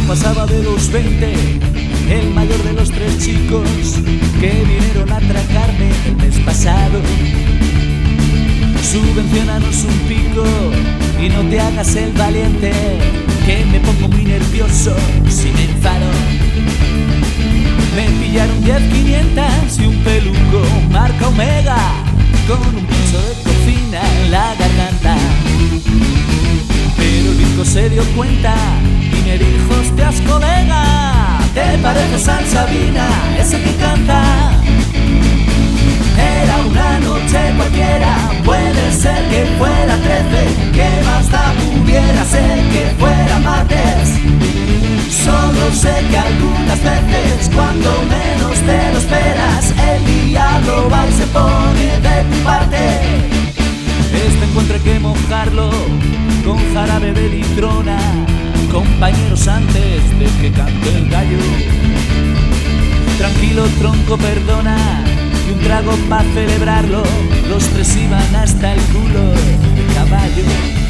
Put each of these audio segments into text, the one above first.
pasaba de los 20, el mayor de los 3 chicos que vinieron a atracarme el mes pasado. Subvenciónanos un pico y no te hagas el valiente, que me pongo muy nervioso si me enfado. Me pillaron 10.500 y un peluco marca Omega, con un pincho de cocina en la garganta. Pero el Virco se dio cuenta y me dijo: hostias, colega, te pareces al Sabina, ese que canta. Era una noche cualquiera, puede ser que fuera 13, que más da pudiera ser que fuera martes. Solo sé que algunas veces, cuando menos te lo esperas, el diablo va y se pone de tu parte. Este encuentro hay que mojarlo con jarabe de litrona, compañeros, antes de que cante el gallo. Tranquilo, tronco, perdona, y un trago para celebrarlo. Los 3 iban hasta el culo de caballo.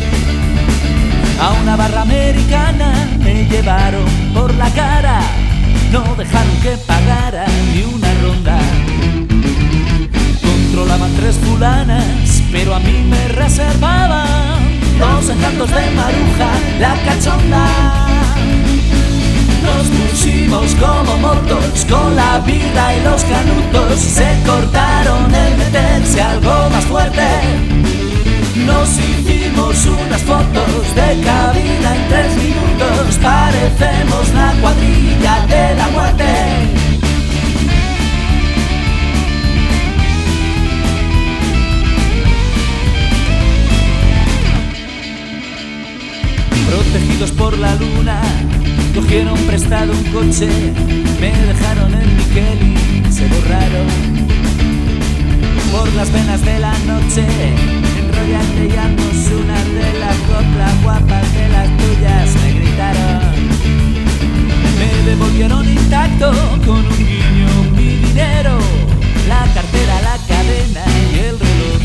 A una barra americana me llevaron por la cara, no dejaron que pagara ni una ronda. Controlaban 3 fulanas, pero a mí me reservaban los encantos de Maruja, la cachonda. Nos pusimos como motos con la birra y los canutos, se cortaron el meterse algo más fuerte. Nos hicimos unas fotos de cabina en 3 minutos, parecemos la cuadrilla de la muerte. Protegidos por la luna, cogieron prestado un coche, me dejaron en Miquel y se borraron. Por las venas de la noche, enrollate, ya no es una de las coplas guapas de las tuyas, me gritaron. Me devolvieron intacto con un guiño mi dinero, la cartera, la cadena y el reloj.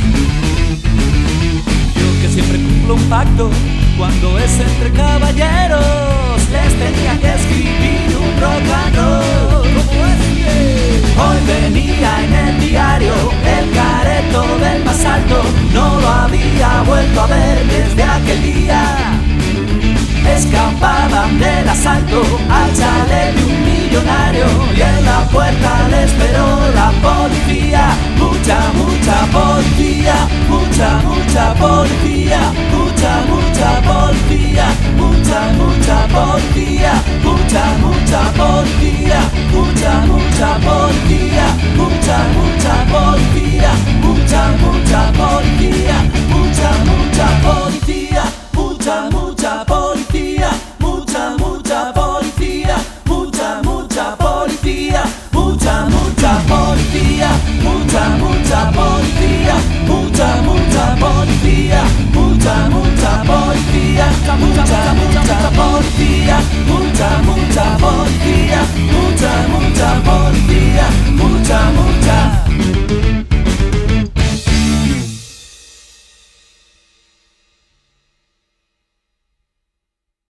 Yo que siempre cumplo un pacto cuando es entre caballeros, les tenía que escribir un rock and roll como este. Hoy venía en el diario el careto del más alto, no lo había vuelto a ver desde aquel día. Escapaban del asalto al chalet de un millonario y en la puerta le esperó la policía. Mucha, mucha policía, mucha, mucha policía.